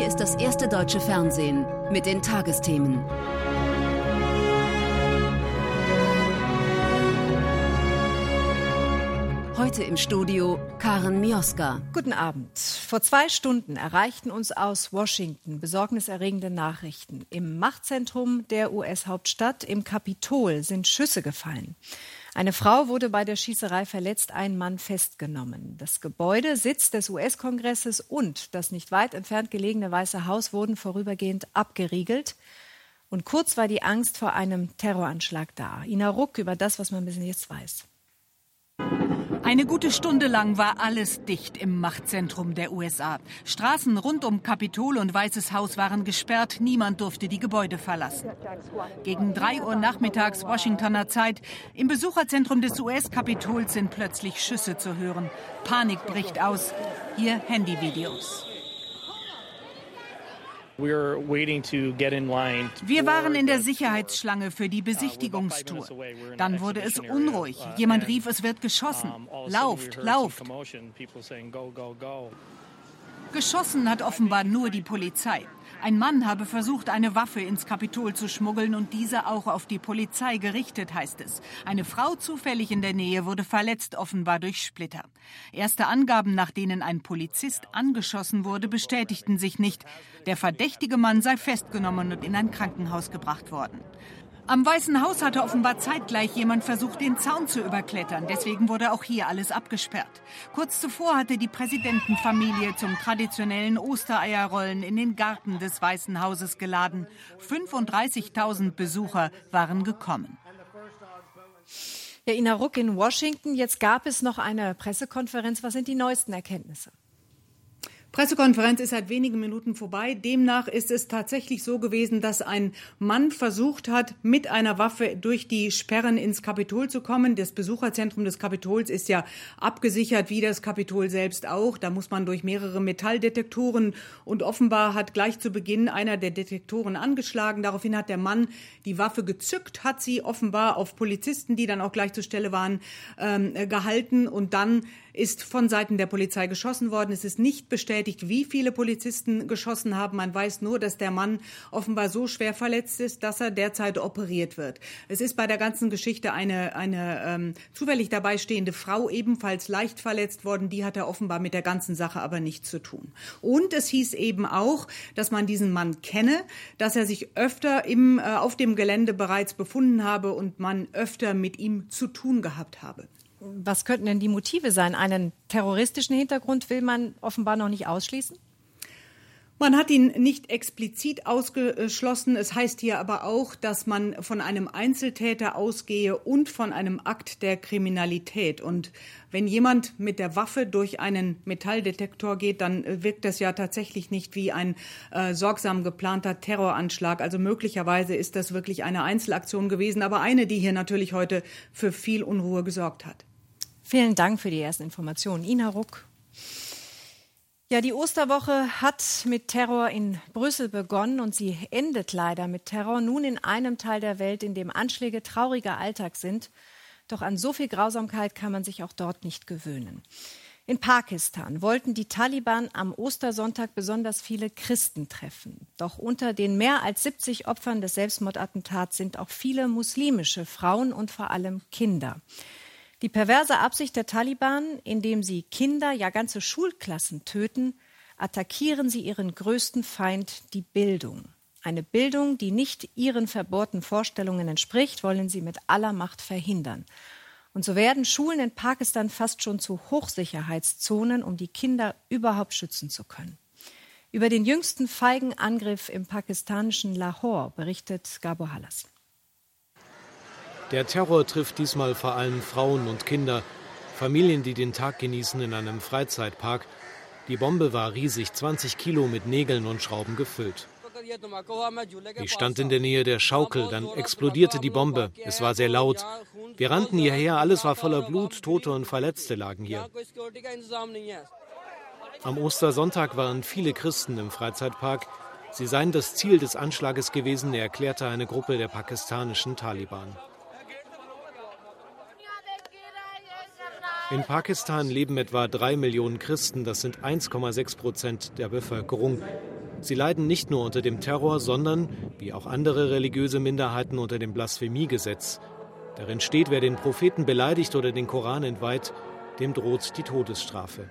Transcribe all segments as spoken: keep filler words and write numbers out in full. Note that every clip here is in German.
Hier ist das erste deutsche Fernsehen mit den Tagesthemen. Heute im Studio Karen Mioska. Guten Abend. Vor zwei Stunden erreichten uns aus Washington besorgniserregende Nachrichten. Im Machtzentrum der U S-Hauptstadt, im Kapitol, sind Schüsse gefallen. Eine Frau wurde bei der Schießerei verletzt, ein Mann festgenommen. Das Gebäude, Sitz des U S-Kongresses und das nicht weit entfernt gelegene Weiße Haus wurden vorübergehend abgeriegelt. Und kurz war die Angst vor einem Terroranschlag da. Ina Ruck über das, was man bis jetzt weiß. Eine gute Stunde lang war alles dicht im Machtzentrum der U S A. Straßen rund um Kapitol und Weißes Haus waren gesperrt. Niemand durfte die Gebäude verlassen. Gegen drei Uhr nachmittags Washingtoner Zeit. Im Besucherzentrum des U S-Kapitols sind plötzlich Schüsse zu hören. Panik bricht aus. Hier Handyvideos. Wir waren in der Sicherheitsschlange für die Besichtigungstour. Dann wurde es unruhig. Jemand rief, es wird geschossen. Lauft, lauft. Geschossen hat offenbar nur die Polizei. Ein Mann habe versucht, eine Waffe ins Kapitol zu schmuggeln und diese auch auf die Polizei gerichtet, heißt es. Eine Frau zufällig in der Nähe wurde verletzt, offenbar durch Splitter. Erste Angaben, nach denen ein Polizist angeschossen wurde, bestätigten sich nicht. Der verdächtige Mann sei festgenommen und in ein Krankenhaus gebracht worden. Am Weißen Haus hatte offenbar zeitgleich jemand versucht, den Zaun zu überklettern. Deswegen wurde auch hier alles abgesperrt. Kurz zuvor hatte die Präsidentenfamilie zum traditionellen Ostereierrollen in den Garten des Weißen Hauses geladen. fünfunddreißigtausend Besucher waren gekommen. Ja, Ina Ruck in Washington. Jetzt gab es noch eine Pressekonferenz. Was sind die neuesten Erkenntnisse? Pressekonferenz ist seit wenigen Minuten vorbei. Demnach ist es tatsächlich so gewesen, dass ein Mann versucht hat, mit einer Waffe durch die Sperren ins Kapitol zu kommen. Das Besucherzentrum des Kapitols ist ja abgesichert, wie das Kapitol selbst auch. Da muss man durch mehrere Metalldetektoren. Und offenbar hat gleich zu Beginn einer der Detektoren angeschlagen. Daraufhin hat der Mann die Waffe gezückt, hat sie offenbar auf Polizisten, die dann auch gleich zur Stelle waren, ähm, gehalten. Und dann ist von Seiten der Polizei geschossen worden. Es ist nicht bestätigt, wie viele Polizisten geschossen haben. Man weiß nur, dass der Mann offenbar so schwer verletzt ist, dass er derzeit operiert wird. Es ist bei der ganzen Geschichte eine, eine ähm, zufällig dabei stehende Frau ebenfalls leicht verletzt worden. Die hat er offenbar mit der ganzen Sache aber nichts zu tun. Und es hieß eben auch, dass man diesen Mann kenne, dass er sich öfter im, äh, auf dem Gelände bereits befunden habe und man öfter mit ihm zu tun gehabt habe. Was könnten denn die Motive sein? Einen terroristischen Hintergrund will man offenbar noch nicht ausschließen? Man hat ihn nicht explizit ausgeschlossen. Es heißt hier aber auch, dass man von einem Einzeltäter ausgehe und von einem Akt der Kriminalität. Und wenn jemand mit der Waffe durch einen Metalldetektor geht, dann wirkt das ja tatsächlich nicht wie ein äh, sorgsam geplanter Terroranschlag. Also möglicherweise ist das wirklich eine Einzelaktion gewesen, aber eine, die hier natürlich heute für viel Unruhe gesorgt hat. Vielen Dank für die ersten Informationen. Ina Ruck. Ja, die Osterwoche hat mit Terror in Brüssel begonnen und sie endet leider mit Terror nun in einem Teil der Welt, in dem Anschläge trauriger Alltag sind. Doch an so viel Grausamkeit kann man sich auch dort nicht gewöhnen. In Pakistan wollten die Taliban am Ostersonntag besonders viele Christen treffen. Doch unter den mehr als siebzig Opfern des Selbstmordattentats sind auch viele muslimische Frauen und vor allem Kinder. Die perverse Absicht der Taliban, indem sie Kinder, ja ganze Schulklassen töten, attackieren sie ihren größten Feind, die Bildung. Eine Bildung, die nicht ihren verbohrten Vorstellungen entspricht, wollen sie mit aller Macht verhindern. Und so werden Schulen in Pakistan fast schon zu Hochsicherheitszonen, um die Kinder überhaupt schützen zu können. Über den jüngsten feigen Angriff im pakistanischen Lahore berichtet Gabor Hallas. Der Terror trifft diesmal vor allem Frauen und Kinder, Familien, die den Tag genießen in einem Freizeitpark. Die Bombe war riesig, zwanzig Kilo mit Nägeln und Schrauben gefüllt. Ich stand in der Nähe der Schaukel, dann explodierte die Bombe. Es war sehr laut. Wir rannten hierher, alles war voller Blut, Tote und Verletzte lagen hier. Am Ostersonntag waren viele Christen im Freizeitpark. Sie seien das Ziel des Anschlages gewesen, erklärte eine Gruppe der pakistanischen Taliban. In Pakistan leben etwa drei Millionen Christen, das sind eins Komma sechs Prozent der Bevölkerung. Sie leiden nicht nur unter dem Terror, sondern, wie auch andere religiöse Minderheiten, unter dem Blasphemiegesetz. Darin steht, wer den Propheten beleidigt oder den Koran entweiht, dem droht die Todesstrafe.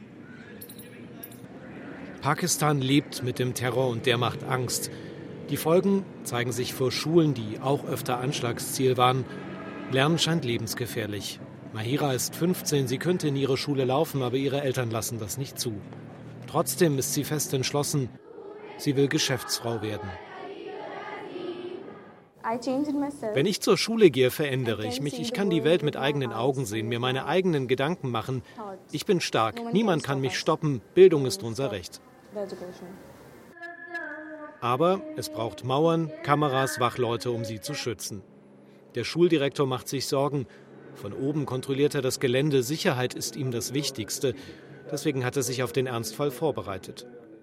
Pakistan lebt mit dem Terror und der macht Angst. Die Folgen zeigen sich vor Schulen, die auch öfter Anschlagsziel waren. Lernen scheint lebensgefährlich. Mahira ist fünfzehn, sie könnte in ihre Schule laufen, aber ihre Eltern lassen das nicht zu. Trotzdem ist sie fest entschlossen, sie will Geschäftsfrau werden. Wenn ich zur Schule gehe, verändere ich mich. Ich kann die Welt mit eigenen Augen sehen, mir meine eigenen Gedanken machen. Ich bin stark, niemand kann mich stoppen. Bildung ist unser Recht. Aber es braucht Mauern, Kameras, Wachleute, um sie zu schützen. Der Schuldirektor macht sich Sorgen. Von oben kontrolliert er das Gelände. Sicherheit ist ihm das Wichtigste. Deswegen hat er sich auf den Ernstfall vorbereitet.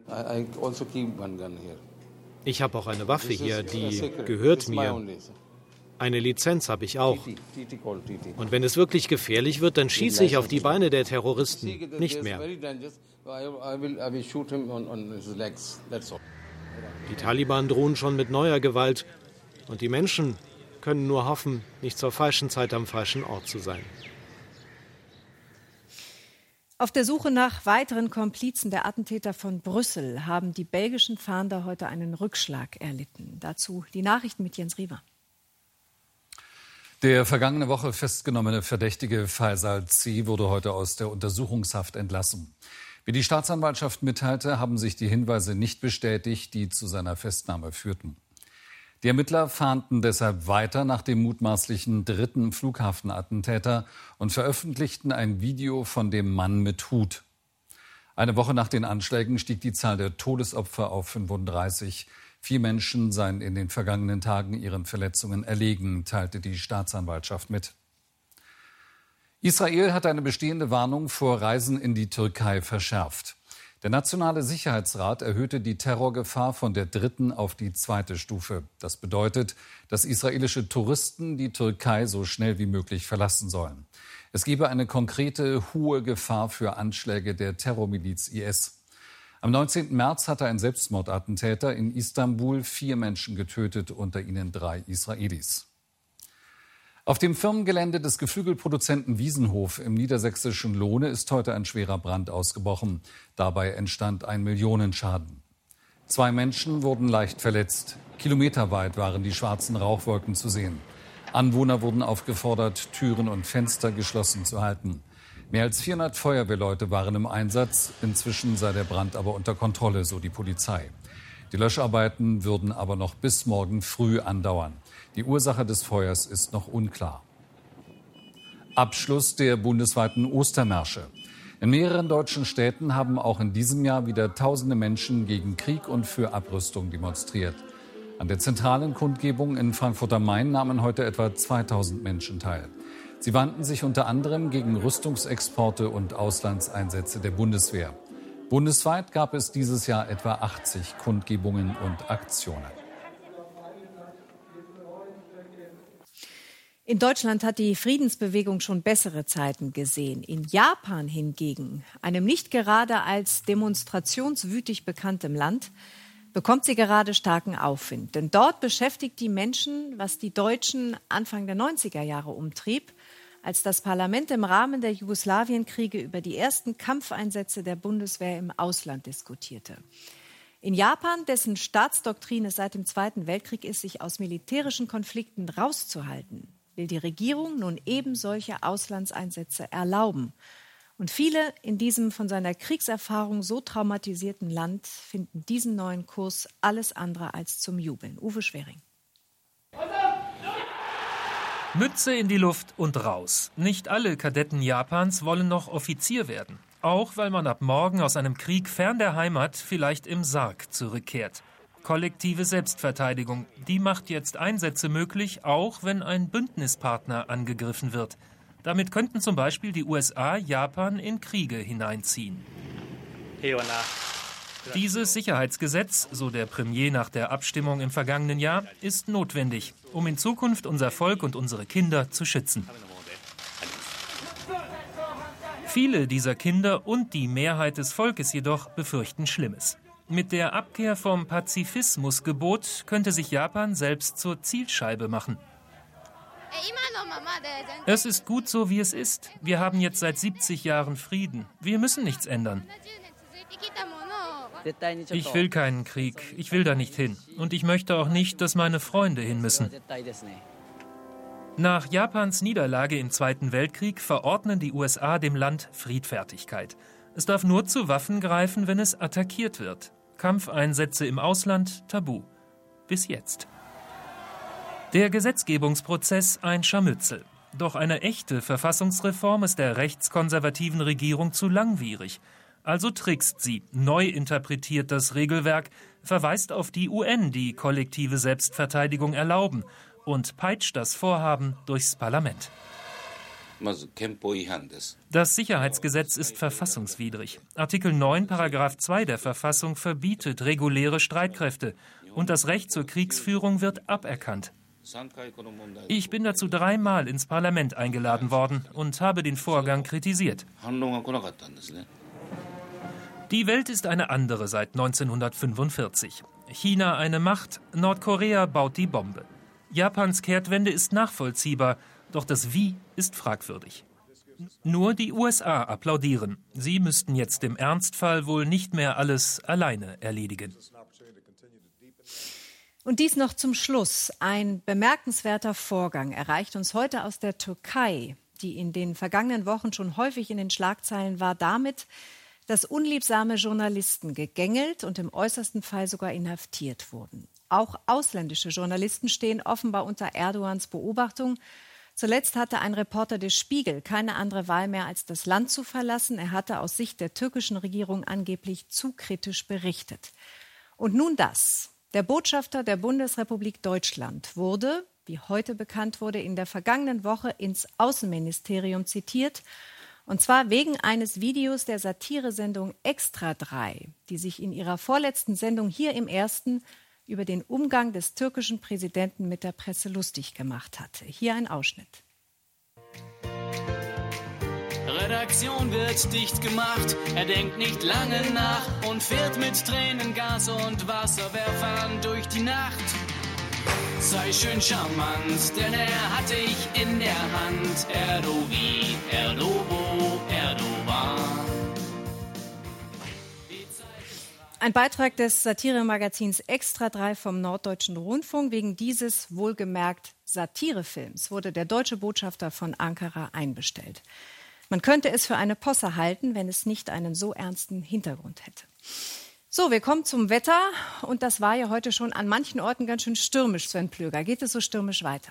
Ich habe auch eine Waffe hier, die gehört mir. Eine Lizenz habe ich auch. Und wenn es wirklich gefährlich wird, dann schieße ich auf die Beine der Terroristen, nicht mehr. Die Taliban drohen schon mit neuer Gewalt. Und die Menschen können nur hoffen, nicht zur falschen Zeit am falschen Ort zu sein. Auf der Suche nach weiteren Komplizen der Attentäter von Brüssel haben die belgischen Fahnder heute einen Rückschlag erlitten. Dazu die Nachrichten mit Jens Riewer. Der vergangene Woche festgenommene Verdächtige Faisal C. wurde heute aus der Untersuchungshaft entlassen. Wie die Staatsanwaltschaft mitteilte, haben sich die Hinweise nicht bestätigt, die zu seiner Festnahme führten. Die Ermittler fahnden deshalb weiter nach dem mutmaßlichen dritten Flughafenattentäter und veröffentlichten ein Video von dem Mann mit Hut. Eine Woche nach den Anschlägen stieg die Zahl der Todesopfer auf fünfunddreißig. Vier Menschen seien in den vergangenen Tagen ihren Verletzungen erlegen, teilte die Staatsanwaltschaft mit. Israel hat eine bestehende Warnung vor Reisen in die Türkei verschärft. Der Nationale Sicherheitsrat erhöhte die Terrorgefahr von der dritten auf die zweite Stufe. Das bedeutet, dass israelische Touristen die Türkei so schnell wie möglich verlassen sollen. Es gebe eine konkrete, hohe Gefahr für Anschläge der Terrormiliz I S. Am neunzehnten März hatte ein Selbstmordattentäter in Istanbul vier Menschen getötet, unter ihnen drei Israelis. Auf dem Firmengelände des Geflügelproduzenten Wiesenhof im niedersächsischen Lohne ist heute ein schwerer Brand ausgebrochen. Dabei entstand ein Millionenschaden. Zwei Menschen wurden leicht verletzt. Kilometerweit waren die schwarzen Rauchwolken zu sehen. Anwohner wurden aufgefordert, Türen und Fenster geschlossen zu halten. Mehr als vierhundert Feuerwehrleute waren im Einsatz. Inzwischen sei der Brand aber unter Kontrolle, so die Polizei. Die Löscharbeiten würden aber noch bis morgen früh andauern. Die Ursache des Feuers ist noch unklar. Abschluss der bundesweiten Ostermärsche. In mehreren deutschen Städten haben auch in diesem Jahr wieder tausende Menschen gegen Krieg und für Abrüstung demonstriert. An der zentralen Kundgebung in Frankfurt am Main nahmen heute etwa zweitausend Menschen teil. Sie wandten sich unter anderem gegen Rüstungsexporte und Auslandseinsätze der Bundeswehr. Bundesweit gab es dieses Jahr etwa achtzig Kundgebungen und Aktionen. In Deutschland hat die Friedensbewegung schon bessere Zeiten gesehen. In Japan hingegen, einem nicht gerade als demonstrationswütig bekanntem Land, bekommt sie gerade starken Aufwind. Denn dort beschäftigt die Menschen, was die Deutschen Anfang der neunziger Jahre umtrieb, als das Parlament im Rahmen der Jugoslawienkriege über die ersten Kampfeinsätze der Bundeswehr im Ausland diskutierte. In Japan, dessen Staatsdoktrin es seit dem Zweiten Weltkrieg ist, sich aus militärischen Konflikten rauszuhalten, will die Regierung nun eben solche Auslandseinsätze erlauben. Und viele in diesem von seiner Kriegserfahrung so traumatisierten Land finden diesen neuen Kurs alles andere als zum Jubeln. Uwe Schwering. Mütze in die Luft und raus. Nicht alle Kadetten Japans wollen noch Offizier werden. Auch weil man ab morgen aus einem Krieg fern der Heimat vielleicht im Sarg zurückkehrt. Kollektive Selbstverteidigung, die macht jetzt Einsätze möglich, auch wenn ein Bündnispartner angegriffen wird. Damit könnten zum Beispiel die U S A Japan in Kriege hineinziehen. Dieses Sicherheitsgesetz, so der Premier nach der Abstimmung im vergangenen Jahr, ist notwendig, um in Zukunft unser Volk und unsere Kinder zu schützen. Viele dieser Kinder und die Mehrheit des Volkes jedoch befürchten Schlimmes. Mit der Abkehr vom Pazifismusgebot könnte sich Japan selbst zur Zielscheibe machen. Es ist gut so, wie es ist. Wir haben jetzt seit siebzig Jahren Frieden. Wir müssen nichts ändern. Ich will keinen Krieg. Ich will da nicht hin. Und ich möchte auch nicht, dass meine Freunde hin müssen. Nach Japans Niederlage im Zweiten Weltkrieg verordnen die U S A dem Land Friedfertigkeit. Es darf nur zu Waffen greifen, wenn es attackiert wird. Kampfeinsätze im Ausland tabu. Bis jetzt. Der Gesetzgebungsprozess ein Scharmützel. Doch eine echte Verfassungsreform ist der rechtskonservativen Regierung zu langwierig. Also trickst sie, neu interpretiert das Regelwerk, verweist auf die U N, die kollektive Selbstverteidigung erlauben, und peitscht das Vorhaben durchs Parlament. Das Sicherheitsgesetz ist verfassungswidrig. Artikel neun, Paragraph zwei der Verfassung verbietet reguläre Streitkräfte und das Recht zur Kriegsführung wird aberkannt. Ich bin dazu dreimal ins Parlament eingeladen worden und habe den Vorgang kritisiert. Die Welt ist eine andere seit neunzehnhundertfünfundvierzig. China eine Macht, Nordkorea baut die Bombe. Japans Kehrtwende ist nachvollziehbar, doch das Wie ist fragwürdig. Nur die U S A applaudieren. Sie müssten jetzt im Ernstfall wohl nicht mehr alles alleine erledigen. Und dies noch zum Schluss. Ein bemerkenswerter Vorgang erreicht uns heute aus der Türkei, die in den vergangenen Wochen schon häufig in den Schlagzeilen war, damit, dass unliebsame Journalisten gegängelt und im äußersten Fall sogar inhaftiert wurden. Auch ausländische Journalisten stehen offenbar unter Erdogans Beobachtung. Zuletzt hatte ein Reporter des Spiegel keine andere Wahl mehr, als das Land zu verlassen. Er hatte aus Sicht der türkischen Regierung angeblich zu kritisch berichtet. Und nun das. Der Botschafter der Bundesrepublik Deutschland wurde, wie heute bekannt wurde, in der vergangenen Woche ins Außenministerium zitiert. Und zwar wegen eines Videos der Satiresendung Extra drei, die sich in ihrer vorletzten Sendung hier im Ersten über den Umgang des türkischen Präsidenten mit der Presse lustig gemacht hatte. Hier ein Ausschnitt. Redaktion wird dicht gemacht, er denkt nicht lange nach und fährt mit Tränengas und Wasserwerfern durch die Nacht. Sei schön charmant, denn er hat dich in der Hand. Erdogi, Erdobo, Erdogan. Ein Beitrag des Satiremagazins Extra drei vom Norddeutschen Rundfunk. Wegen dieses wohlgemerkt Satirefilms wurde der deutsche Botschafter von Ankara einbestellt. Man könnte es für eine Posse halten, wenn es nicht einen so ernsten Hintergrund hätte. So, wir kommen zum Wetter. Und das war ja heute schon an manchen Orten ganz schön stürmisch, Sven Plöger. Geht es so stürmisch weiter?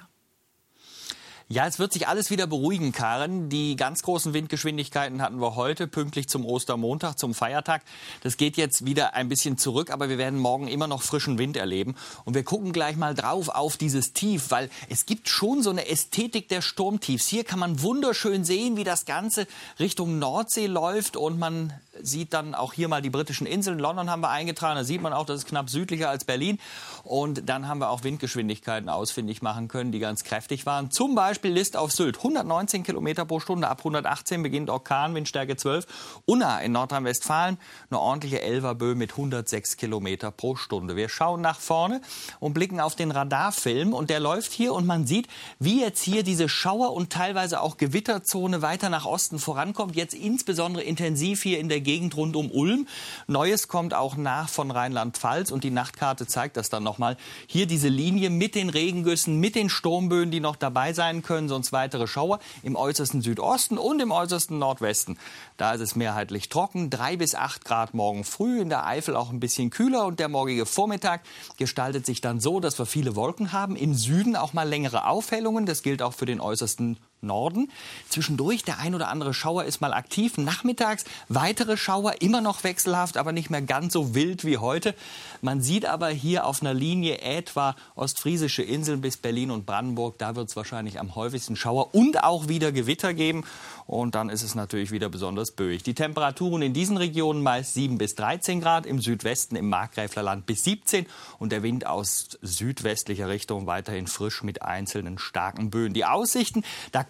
Ja, es wird sich alles wieder beruhigen, Karen. Die ganz großen Windgeschwindigkeiten hatten wir heute, pünktlich zum Ostermontag, zum Feiertag. Das geht jetzt wieder ein bisschen zurück, aber wir werden morgen immer noch frischen Wind erleben. Und wir gucken gleich mal drauf auf dieses Tief, weil es gibt schon so eine Ästhetik der Sturmtiefs. Hier kann man wunderschön sehen, wie das Ganze Richtung Nordsee läuft und man sieht dann auch hier mal die britischen Inseln. London haben wir eingetragen, da sieht man auch, das ist knapp südlicher als Berlin. Und dann haben wir auch Windgeschwindigkeiten ausfindig machen können, die ganz kräftig waren. Zum Beispiel List auf Sylt, hundertneunzehn Kilometer pro Stunde, ab hundertachtzehn beginnt Orkan, Windstärke zwölf. Unna in Nordrhein-Westfalen, eine ordentliche Elferböe mit hundertsechs Kilometer pro Stunde. Wir schauen nach vorne und blicken auf den Radarfilm und der läuft hier und man sieht, wie jetzt hier diese Schauer- und teilweise auch Gewitterzone weiter nach Osten vorankommt, jetzt insbesondere intensiv hier in der Gegend rund um Ulm. Neues kommt auch nach von Rheinland-Pfalz und die Nachtkarte zeigt das dann nochmal. Hier diese Linie mit den Regengüssen, mit den Sturmböen, die noch dabei sein können, sonst weitere Schauer im äußersten Südosten und im äußersten Nordwesten. Da ist es mehrheitlich trocken, drei bis acht Grad morgen früh, in der Eifel auch ein bisschen kühler und der morgige Vormittag gestaltet sich dann so, dass wir viele Wolken haben, im Süden auch mal längere Aufhellungen, das gilt auch für den äußersten Norden. Zwischendurch der ein oder andere Schauer ist mal aktiv. Nachmittags weitere Schauer, immer noch wechselhaft, aber nicht mehr ganz so wild wie heute. Man sieht aber hier auf einer Linie etwa ostfriesische Inseln bis Berlin und Brandenburg. Da wird es wahrscheinlich am häufigsten Schauer und auch wieder Gewitter geben. Und dann ist es natürlich wieder besonders böig. Die Temperaturen in diesen Regionen meist sieben bis dreizehn Grad, im Südwesten, im Markgräflerland bis siebzehn. Und der Wind aus südwestlicher Richtung weiterhin frisch mit einzelnen starken Böen. Die Aussichten, da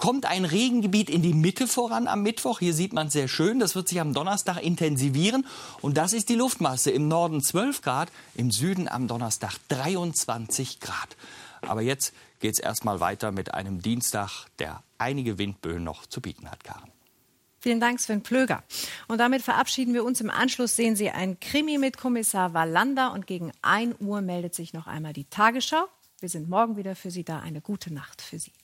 kommt ein Regengebiet in die Mitte voran am Mittwoch. Hier sieht man es sehr schön. Das wird sich am Donnerstag intensivieren. Und das ist die Luftmasse. Im Norden zwölf Grad, im Süden am Donnerstag dreiundzwanzig Grad. Aber jetzt geht es erstmal weiter mit einem Dienstag, der einige Windböen noch zu bieten hat, Karen. Vielen Dank, Sven Pflöger. Und damit verabschieden wir uns. Im Anschluss sehen Sie ein Krimi mit Kommissar Wallander. Und gegen ein Uhr meldet sich noch einmal die Tagesschau. Wir sind morgen wieder für Sie da. Eine gute Nacht für Sie.